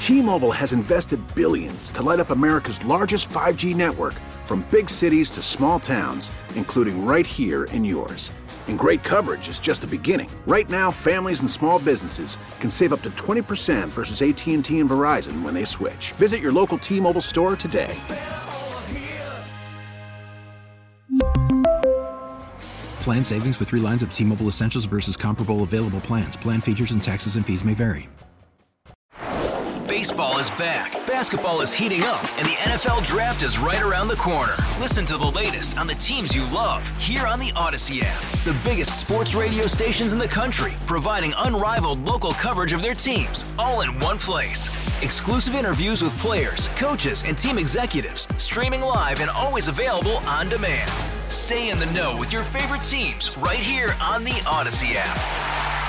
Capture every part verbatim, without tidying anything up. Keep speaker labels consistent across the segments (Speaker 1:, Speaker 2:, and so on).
Speaker 1: T-Mobile has invested billions to light up America's largest five G network, from big cities to small towns, including right here in yours. And great coverage is just the beginning. Right now, families and small businesses can save up to twenty percent versus A T and T and Verizon when they switch. Visit your local T-Mobile store today.
Speaker 2: Plan savings with three lines of T-Mobile Essentials versus comparable available plans. Plan features and taxes and fees may vary.
Speaker 3: Baseball is back, basketball is heating up, and the N F L Draft is right around the corner. Listen to the latest on the teams you love here on the Odyssey app. The biggest sports radio stations in the country, providing unrivaled local coverage of their teams, all in one place. Exclusive interviews with players, coaches, and team executives, streaming live and always available on demand. Stay in the know with your favorite teams right here on the Odyssey app.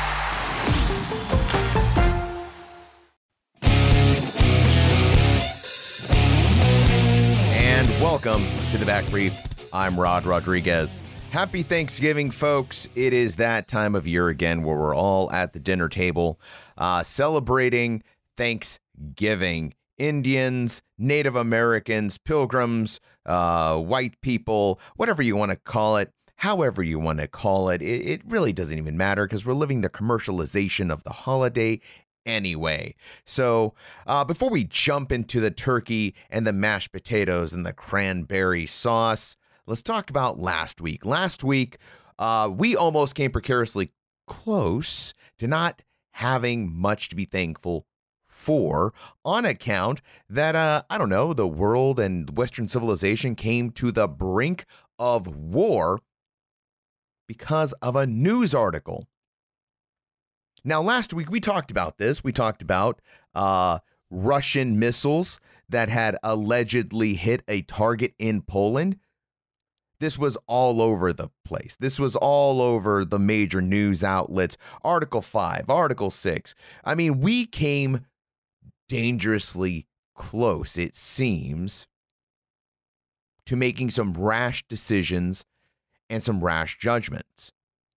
Speaker 4: Welcome to the Back Brief. I'm Rod Rodriguez. Happy Thanksgiving, folks. It is that time of year again where we're all at the dinner table uh, celebrating Thanksgiving. Indians, Native Americans, pilgrims, uh, white people, whatever you want to call it, however you want to call it. It, it really doesn't even matter because we're living the commercialization of the holiday anyway. So uh, before we jump into the turkey and the mashed potatoes and the cranberry sauce, let's talk about last week. Last week, uh, we almost came precariously close to not having much to be thankful for on account that, uh, I don't know, the world and Western civilization came to the brink of war because of a news article. Now, last week, we talked about this. We talked about uh, Russian missiles that had allegedly hit a target in Poland. This was all over the place. This was all over the major news outlets. Article five, Article six. I mean, we came dangerously close, it seems, to making some rash decisions and some rash judgments.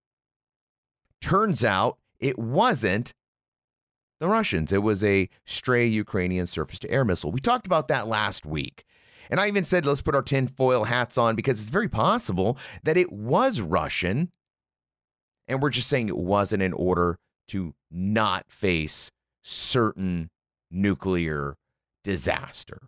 Speaker 4: Turns out, it wasn't the Russians. It was a stray Ukrainian surface-to-air missile. We talked about that last week. And I even said, let's put our tinfoil hats on because it's very possible that it was Russian. And we're just saying it wasn't in order to not face certain nuclear disaster.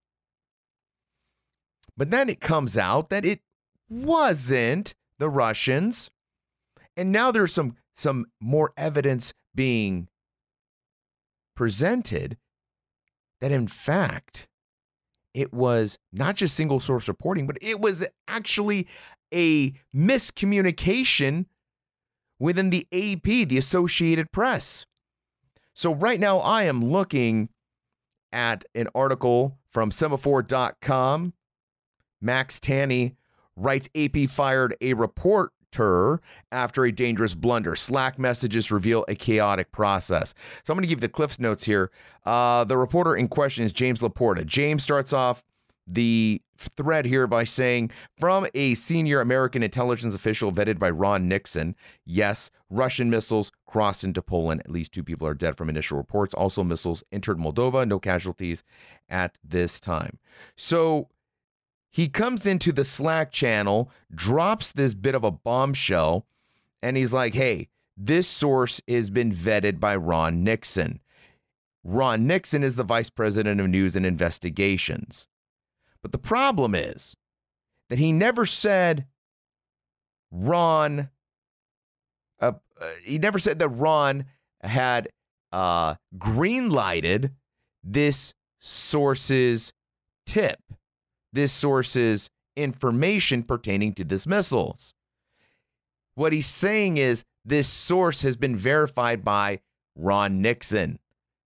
Speaker 4: But then it comes out that it wasn't the Russians. And now there's some some more evidence being presented that, in fact, it was not just single source reporting, but it was actually a miscommunication within the A P, the Associated Press. So right now I am looking at an article from semaphore dot com. Max Tanney writes, A P fired a reporter after a dangerous blunder. Slack messages reveal a chaotic process. So I'm going to give the Cliff's notes here. Uh, the reporter in question is James Laporta. James starts off the thread here by saying, from a senior American intelligence official vetted by Ron Nixon, yes, Russian missiles crossed into Poland. At least two people are dead from initial reports. Also, missiles entered Moldova. No casualties at this time. So he comes into the Slack channel, drops this bit of a bombshell, and he's like, hey, this source has been vetted by Ron Nixon. Ron Nixon is the vice president of news and investigations. But the problem is that he never said Ron, uh, uh, he never said that Ron had uh, green-lighted this source's tip. This source's information pertaining to this missiles. What he's saying is this source has been verified by Ron Nixon.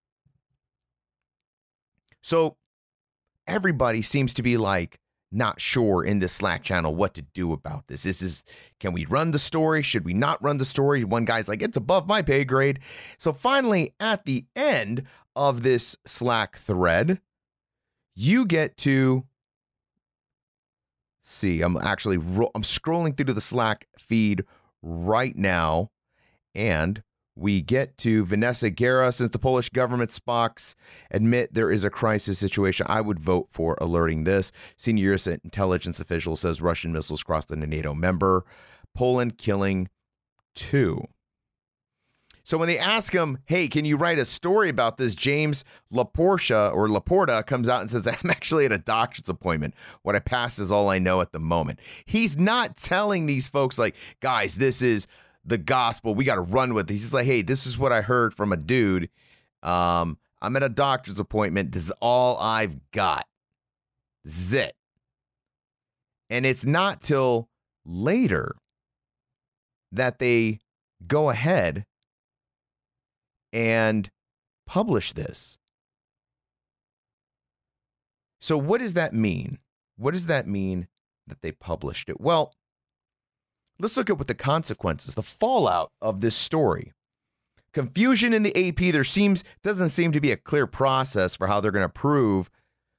Speaker 4: So everybody seems to be like not sure in this Slack channel what to do about this. This is, can we run the story? Should we not run the story? One guy's like, it's above my pay grade. So finally, at the end of this Slack thread, you get to see, I'm actually, ro- I'm scrolling through the Slack feed right now, and we get to Vanessa Guerra. Since the Polish government Spoks admit there is a crisis situation, I would vote for alerting this. Senior U S intelligence official says Russian missiles crossed a NATO member. Poland killing two. So when they ask him, hey, can you write a story about this? James Laporta or Laporta comes out and says, I'm actually at a doctor's appointment. What I passed is all I know at the moment. He's not telling these folks like, guys, this is the gospel. We got to run with it. He's just like, hey, this is what I heard from a dude. Um, I'm at a doctor's appointment. This is all I've got. This is it. And it's not till later that they go ahead and publish this. So what does that mean? What does that mean that they published it? Well, let's look at what the consequences, the fallout of this story. Confusion in the A P. There seems doesn't seem to be a clear process for how they're going to prove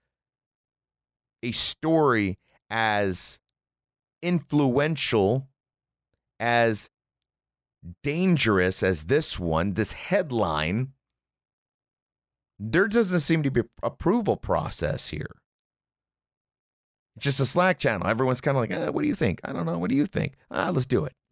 Speaker 4: a story as influential, as dangerous as this one, this headline. There doesn't seem to be an approval process here. It's just a Slack channel. Everyone's kind of like, eh, what do you think? I don't know. What do you think? Ah, let's do it.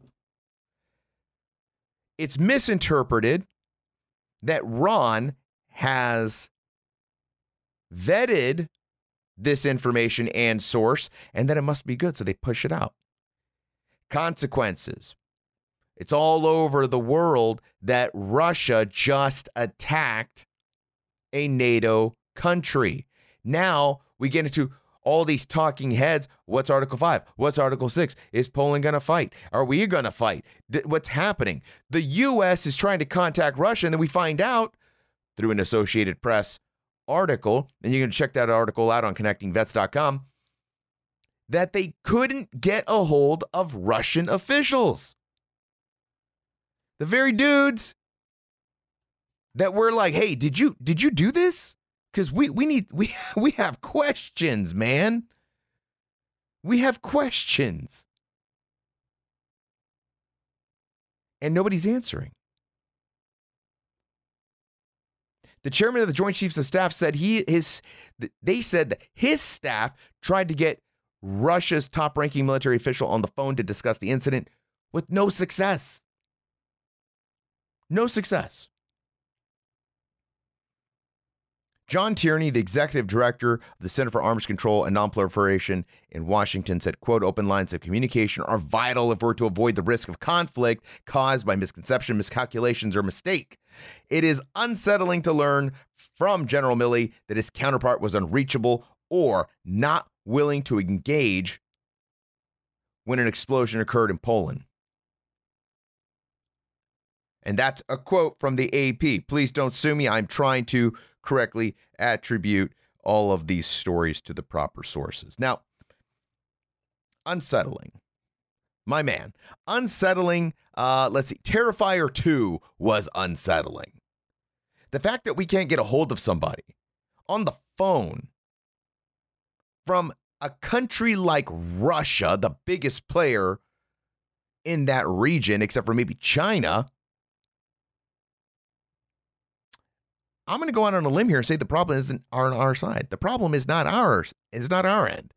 Speaker 4: It's misinterpreted that Ron has vetted this information and source, and that it must be good, so they push it out. Consequences. It's all over the world that Russia just attacked a NATO country. Now we get into all these talking heads. What's Article five? What's Article six? Is Poland going to fight? Are we going to fight? D- what's happening? The U S is trying to contact Russia, and then we find out through an Associated Press article, and you can check that article out on connecting vets dot com, that they couldn't get a hold of Russian officials. The very dudes that were like, hey, did you did you do this? Because we we need we we have questions, man. We have questions. And nobody's answering. The chairman of the Joint Chiefs of Staff said he his they said that his staff tried to get Russia's top-ranking military official on the phone to discuss the incident with no success. No success. John Tierney, the executive director of the Center for Arms Control and Nonproliferation in Washington, said, quote, open lines of communication are vital if we're to avoid the risk of conflict caused by misconception, miscalculations, or mistake. It is unsettling to learn from General Milley that his counterpart was unreachable or not willing to engage when an explosion occurred in Poland. And that's a quote from the A P. Please don't sue me. I'm trying to correctly attribute all of these stories to the proper sources. Now, unsettling. My man. Unsettling. Uh, let's see. Terrifier two was unsettling. The fact that we can't get a hold of somebody on the phone from a country like Russia, the biggest player in that region, except for maybe China. I'm going to go out on a limb here and say the problem isn't on our side. The problem is not ours. It's not our end.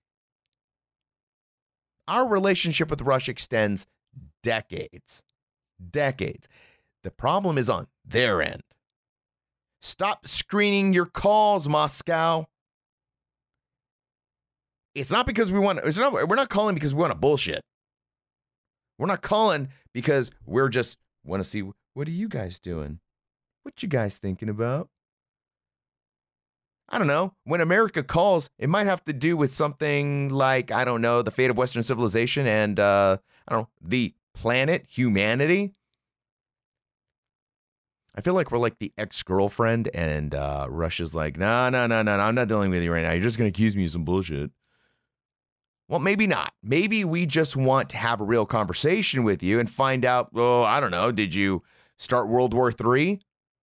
Speaker 4: Our relationship with Russia extends decades. Decades. The problem is on their end. Stop screening your calls, Moscow. It's not because we want, it's not, we're not calling because we want to bullshit. We're not calling because we're just want to see, what are you guys doing? What you guys thinking about? I don't know. When America calls, it might have to do with something like, I don't know, the fate of Western civilization and, uh, I don't know, the planet, humanity. I feel like we're like the ex-girlfriend and uh, Russia's like, no, no, no, no, I'm not dealing with you right now. You're just going to accuse me of some bullshit. Well, maybe not. Maybe we just want to have a real conversation with you and find out, oh, I don't know, did you start World War Three?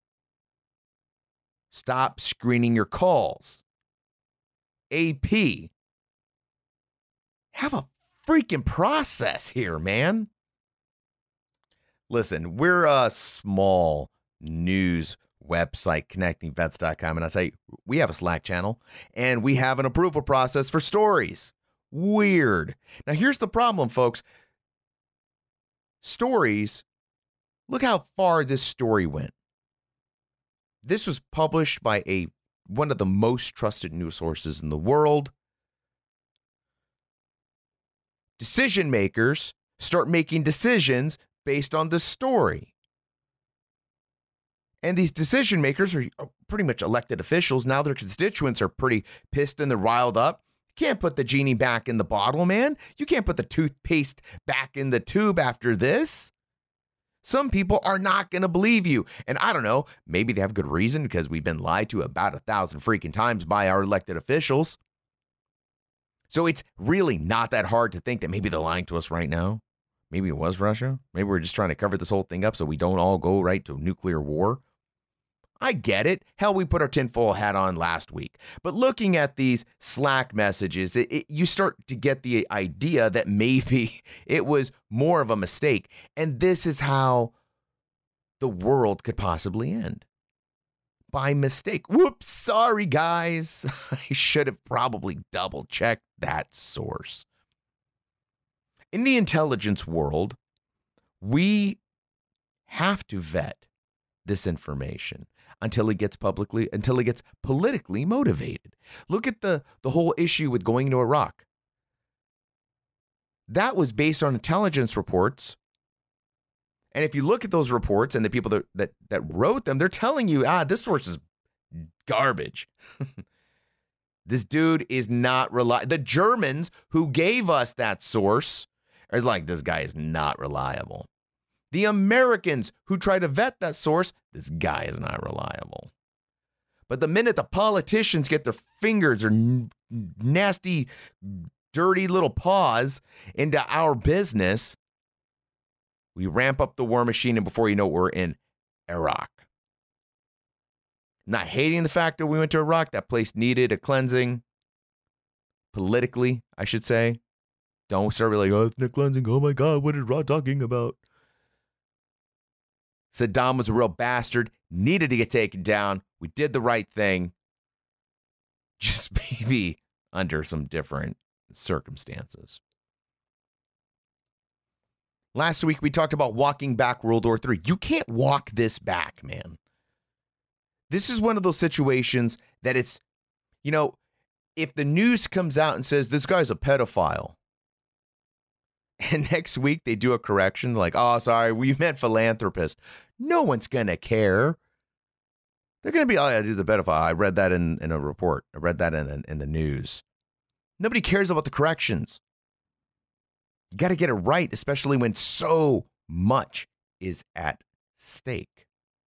Speaker 4: Stop screening your calls. A P. Have a freaking process here, man. Listen, we're a small news website, connecting vets dot com, and I tell you, we have a Slack channel, and we have an approval process for stories. Weird. Now, here's the problem, folks. Stories, look how far this story went. This was published by a one of the most trusted news sources in the world. Decision makers start making decisions based on the story. And these decision makers are pretty much elected officials. Now their constituents are pretty pissed and they're riled up. You can't put the genie back in the bottle, man. You can't put the toothpaste back in the tube after this. Some people are not going to believe you. And I don't know, maybe they have good reason because we've been lied to about a thousand freaking times by our elected officials. So it's really not that hard to think that maybe they're lying to us right now. Maybe it was Russia. Maybe we're just trying to cover this whole thing up so we don't all go right to nuclear war. I get it. Hell, we put our tinfoil hat on last week. But looking at these Slack messages, it, it, you start to get the idea that maybe it was more of a mistake. And this is how the world could possibly end. By mistake. Whoops, sorry, guys. I should have probably double checked that source. In the intelligence world, we have to vet this information until it gets publicly, until it gets politically motivated. Look at the, the whole issue with going to Iraq. That was based on intelligence reports. And if you look at those reports and the people that, that, that wrote them, they're telling you, ah, this source is garbage. This dude is not reliable. The Germans who gave us that source are like, this guy is not reliable. The Americans who try to vet that source, this guy is not reliable. But the minute the politicians get their fingers or n- nasty, dirty little paws into our business, we ramp up the war machine, and before you know it, we're in Iraq. Not hating the fact that we went to Iraq. That place needed a cleansing. Politically, I should say. Don't start really, oh, ethnic cleansing. Oh my God, what is Rod talking about? Saddam was a real bastard, needed to get taken down. We did the right thing. Just maybe under some different circumstances. Last week, we talked about walking back World War Three. You can't walk this back, man. This is one of those situations that it's, you know, if the news comes out and says, this guy's a pedophile, and next week they do a correction, like, oh, sorry, we meant philanthropist. No one's going to care. They're going to be, oh, yeah, dude's a pedophile. I read that in, in a report. I read that in, in, in the news. Nobody cares about the corrections. You got to get it right, especially when so much is at stake.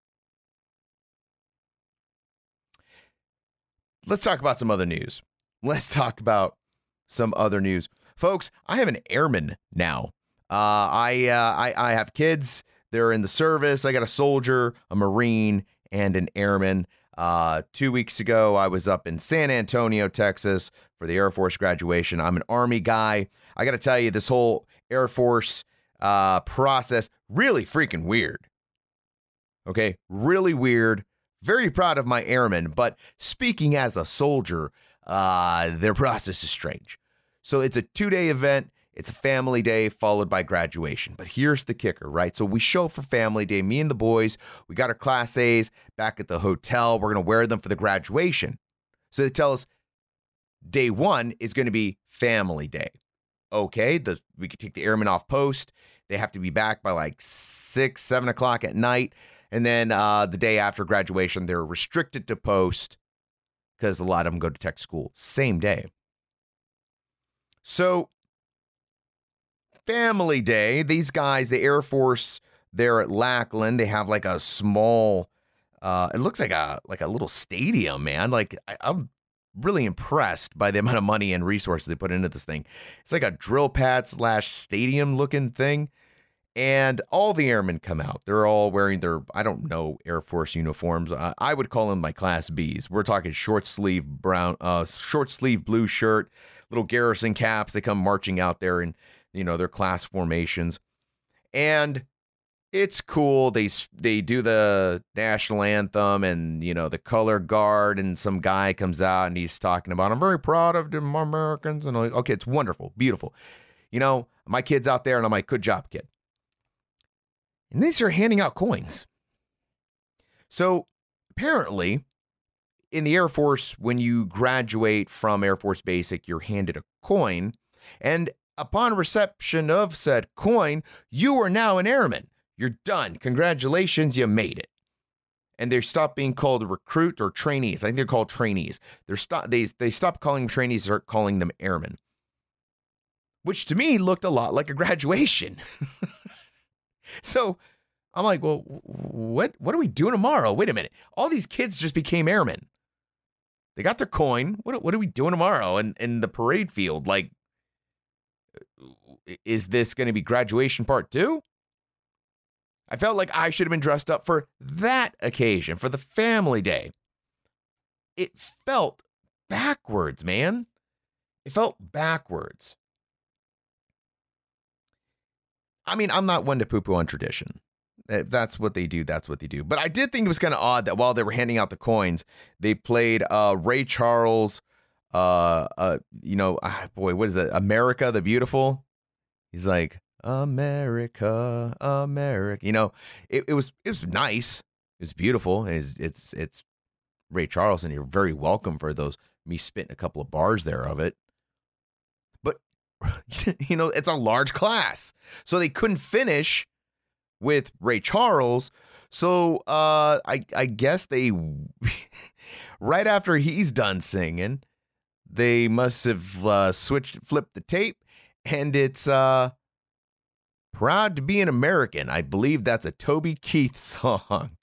Speaker 4: Let's talk about some other news. Let's talk about some other news. Folks, I have an airman now. Uh, I, uh, I I have kids. They're in the service. I got a soldier, a Marine, and an airman. Uh, two weeks ago, I was up in San Antonio, Texas for the Air Force graduation. I'm an Army guy. I got to tell you, this whole Air Force uh, process, really freaking weird. Okay, really weird. Very proud of my airmen, but speaking as a soldier, uh, their process is strange. So it's a two-day event. It's a family day followed by graduation. But here's the kicker, right? So we show up for family day. Me and the boys, we got our Class A's back at the hotel. We're going to wear them for the graduation. So they tell us day one is going to be family day. Okay, the, we could take the airmen off post. They have to be back by like six, seven o'clock at night. And then uh, the day after graduation, they're restricted to post because a lot of them go to tech school. Same day. So, family day, these guys, the Air Force, they're at Lackland. They have like a small, uh, it looks like a like a little stadium, man. Like, I, I'm really impressed by the amount of money and resources they put into this thing. It's like a drill pad slash stadium looking thing. And all the airmen come out. They're all wearing their, I don't know, Air Force uniforms. I, I would call them my Class B's. We're talking short sleeve brown, uh, short sleeve blue shirt, little garrison caps. They come marching out there in, you know, their class formations. And it's cool. They they do the national anthem and, you know, the color guard, and some guy comes out and he's talking about, I'm very proud of the Americans. And I'm like, okay, it's wonderful, beautiful. You know, my kid's out there and I'm like, good job, kid. And they start handing out coins. So apparently in the Air Force, when you graduate from Air Force Basic, you're handed a coin. And upon reception of said coin, you are now an airman. You're done. Congratulations, you made it. And they stopped being called a recruit or trainees. I think they're called trainees. They're stop they they stopped calling them trainees, start calling them airmen. Which to me looked a lot like a graduation. So I'm like, well, what what are we doing tomorrow? Wait a minute. All these kids just became airmen. They got their coin. What what are we doing tomorrow in, in the parade field? Like, is this going to be graduation part two? I felt like I should have been dressed up for that occasion, for the family day. It felt backwards, man. It felt backwards. I mean, I'm not one to poo-poo on tradition. If that's what they do, that's what they do. But I did think it was kind of odd that while they were handing out the coins, they played uh, Ray Charles, uh, uh, you know, ah, boy, what is it? America the Beautiful? He's like, America, America. You know, it, it was it was nice. It was beautiful. It's it's it's Ray Charles, and you're very welcome for those me spitting a couple of bars there of it. But you know, it's a large class, so they couldn't finish with Ray Charles. So uh, I I guess they right after he's done singing, they must have uh, switched flipped the tape, and it's uh. Proud to be an American. I believe that's a Toby Keith song.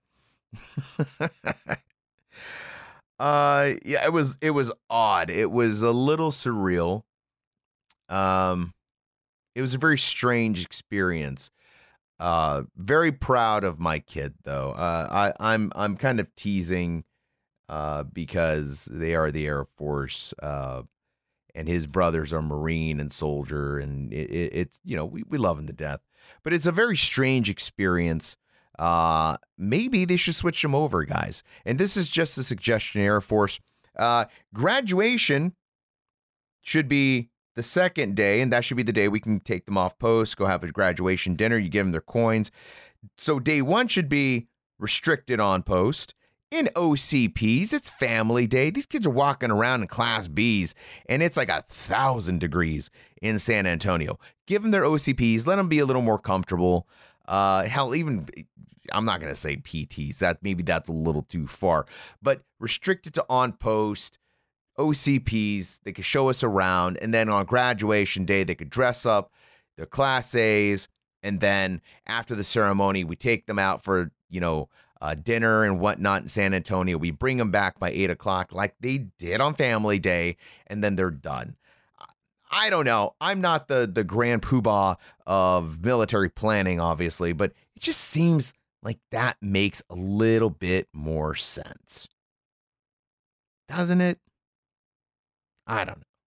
Speaker 4: uh, yeah, it was it was odd. It was a little surreal. Um, it was a very strange experience. Uh, very proud of my kid, though. Uh, I, I'm I'm kind of teasing, uh, because they are the Air Force. Uh, and his brothers are Marine and soldier, and it, it, it's, you know, we, we love him to death. But it's a very strange experience. Uh, maybe they should switch them over, guys. And this is just a suggestion, Air Force. Uh, graduation should be the second day, and that should be the day we can take them off post, go have a graduation dinner, you give them their coins. So day one should be restricted on post. In O C Ps, it's family day. These kids are walking around in Class Bs, and it's like a thousand degrees in San Antonio. Give them their O C Ps. Let them be a little more comfortable. Uh, hell, even, I'm not going to say P Ts. That maybe that's a little too far. But restrict it to on post, O C Ps. They could show us around, and then on graduation day, they could dress up their Class A's, and then after the ceremony, we take them out for, you know, Uh, dinner and whatnot in San Antonio. We bring them back by eight o'clock like they did on Family Day, and then they're done. I don't know. I'm not the, the grand poobah of military planning, obviously, but it just seems like that makes a little bit more sense. Doesn't it? I don't know.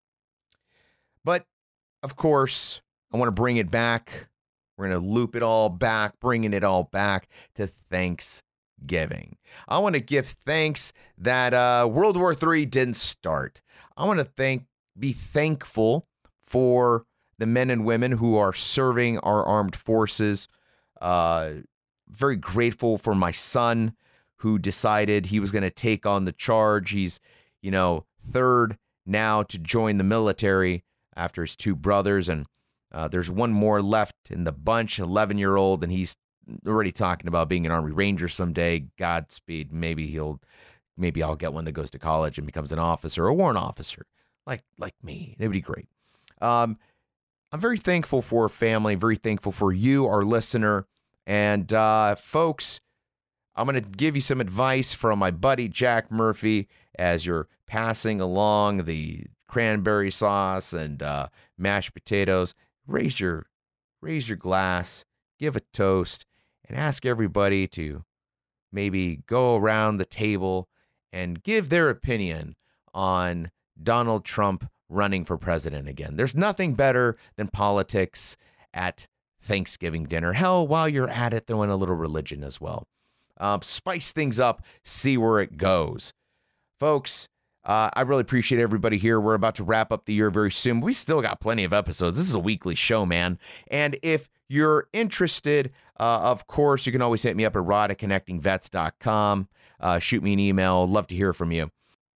Speaker 4: But, of course, I want to bring it back. We're going to loop it all back, bringing it all back to Thanksgiving. I want to give thanks that uh, World War Three didn't start. I want to thank, be thankful for the men and women who are serving our armed forces. Uh, very grateful for my son who decided he was going to take on the charge. He's, you know, third now to join the military after his two brothers, and Uh, there's one more left in the bunch, eleven-year-old, and he's already talking about being an Army Ranger someday. Godspeed. Maybe he'll, maybe I'll get one that goes to college and becomes an officer, a warrant officer, like like me. That would be great. Um, I'm very thankful for family. Very thankful for you, our listener, and uh, folks. I'm going to give you some advice from my buddy Jack Murphy as you're passing along the cranberry sauce and uh, mashed potatoes. Raise your, raise your glass, give a toast, and ask everybody to maybe go around the table and give their opinion on Donald Trump running for president again. There's nothing better than politics at Thanksgiving dinner. Hell, while you're at it, throw in a little religion as well. Uh, spice things up, see where it goes. Folks, uh, I really appreciate everybody here. We're about to wrap up the year very soon. We still got plenty of episodes. This is a weekly show, man. And if you're interested, uh, of course, you can always hit me up at rod at connecting vets dot com. Uh, shoot me an email. Love to hear from you.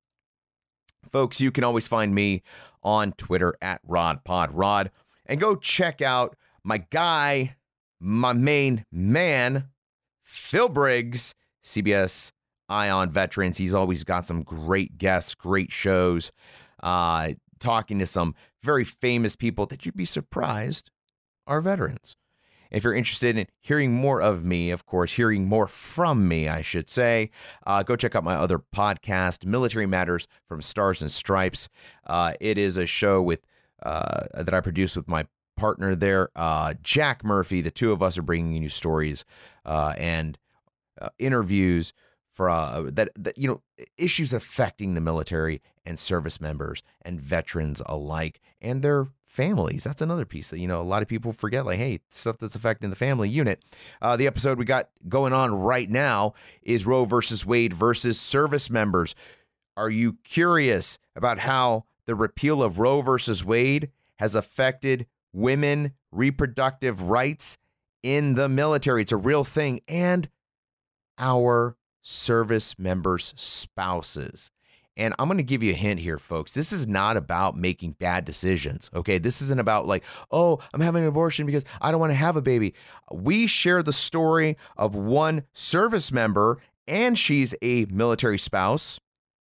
Speaker 4: Folks, you can always find me on Twitter at RodPodRod. And go check out my guy, my main man, Phil Briggs, C B S Eye on Veterans. He's always got some great guests, great shows, uh, talking to some very famous people that you'd be surprised are veterans. If you're interested in hearing more of me, of course, hearing more from me, I should say, uh, go check out my other podcast, Military Matters from Stars and Stripes. Uh, it is a show with uh, that I produce with my partner there, uh, Jack Murphy. The two of us are bringing you stories uh, and uh, interviews for uh, that, that, you know, issues affecting the military and service members and veterans alike and their families. That's another piece that, you know, a lot of people forget, like, hey, stuff that's affecting the family unit. Uh, the episode we got going on right now is Roe versus Wade versus service members. Are you curious about how the repeal of Roe versus Wade has affected women reproductive rights in the military? It's a real thing. And our service members' spouses. And I'm going to give you a hint here, folks. This is not about making bad decisions, okay? This isn't about like, oh, I'm having an abortion because I don't want to have a baby. We share the story of one service member, and she's a military spouse.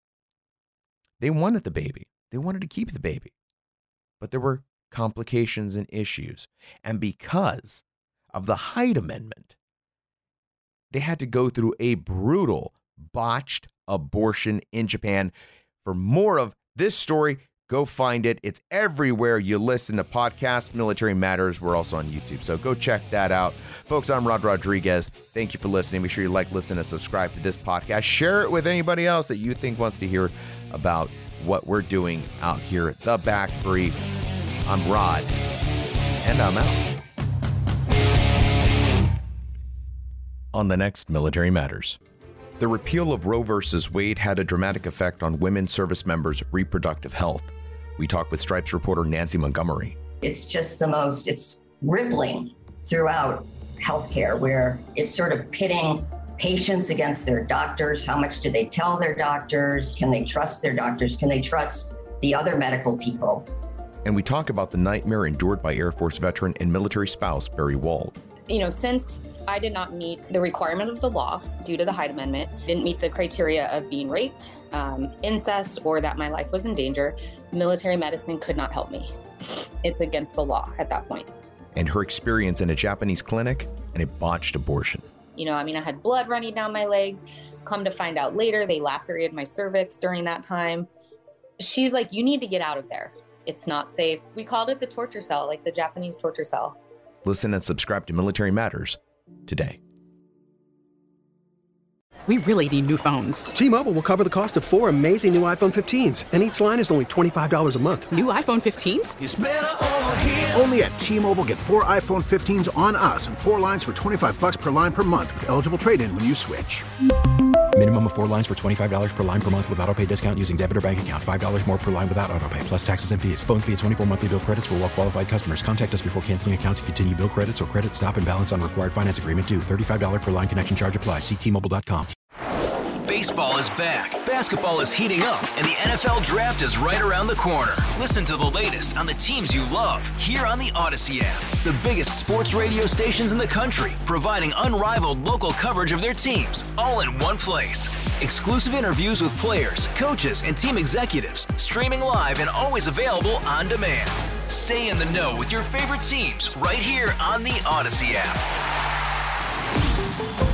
Speaker 4: They wanted the baby. They wanted to keep the baby. But there were complications and issues. And because of the Hyde Amendment, they had to go through a brutal, botched abortion in Japan. For more of this story, go find it. It's everywhere you listen to podcasts. Military Matters. We're also on YouTube, so go check that out. Folks, I'm Rod Rodriguez. Thank you for listening. Make sure you like, listen, and subscribe to this podcast. Share it with anybody else that you think wants to hear about what we're doing out here at The Back Brief. I'm Rod, and I'm out. On the next Military Matters. The repeal of Roe versus Wade had a dramatic effect on women service members' reproductive health. We talked with Stripes reporter Nancy Montgomery.
Speaker 5: It's just the most, it's rippling throughout healthcare, where it's sort of pitting patients against their doctors. How much do they tell their doctors? Can they trust their doctors? Can they trust the other medical people?
Speaker 4: And we talk about the nightmare endured by Air Force veteran and military spouse Barry Wald.
Speaker 6: You know, since I did not meet the requirement of the law due to the Hyde Amendment, didn't meet the criteria of being raped, um, incest, or that my life was in danger, military medicine could not help me. It's against the law at that point.
Speaker 4: And her experience in a Japanese clinic and a botched abortion.
Speaker 6: You know, I mean, I had blood running down my legs. Come to find out later, they lacerated my cervix during that time. She's like, you need to get out of there. It's not safe. We called it the torture cell, like the Japanese torture cell.
Speaker 4: Listen and subscribe to Military Matters today.
Speaker 7: We really need new phones.
Speaker 8: T-Mobile will cover the cost of four amazing new iPhone fifteens, and each line is only twenty-five dollars a month.
Speaker 7: New iPhone fifteens?
Speaker 3: It's better over here.
Speaker 1: Only at T-Mobile, get four iPhone fifteens on us and four lines for twenty-five bucks per line per month with eligible trade-in when you switch.
Speaker 2: Minimum of four lines for twenty-five dollars per line per month with autopay discount using debit or bank account. five dollars more per line without autopay, plus taxes and fees. Phone fee at twenty-four monthly bill credits for well-qualified customers. Contact us before canceling account to continue bill credits or credit stop and balance on required finance agreement due. thirty-five dollars per line connection charge applies. See T Mobile dot com.
Speaker 3: Baseball is back, basketball is heating up, and the N F L Draft is right around the corner. Listen to the latest on the teams you love here on the Odyssey app. The biggest sports radio stations in the country, providing unrivaled local coverage of their teams, all in one place. Exclusive interviews with players, coaches, and team executives, streaming live and always available on demand. Stay in the know with your favorite teams right here on the Odyssey app.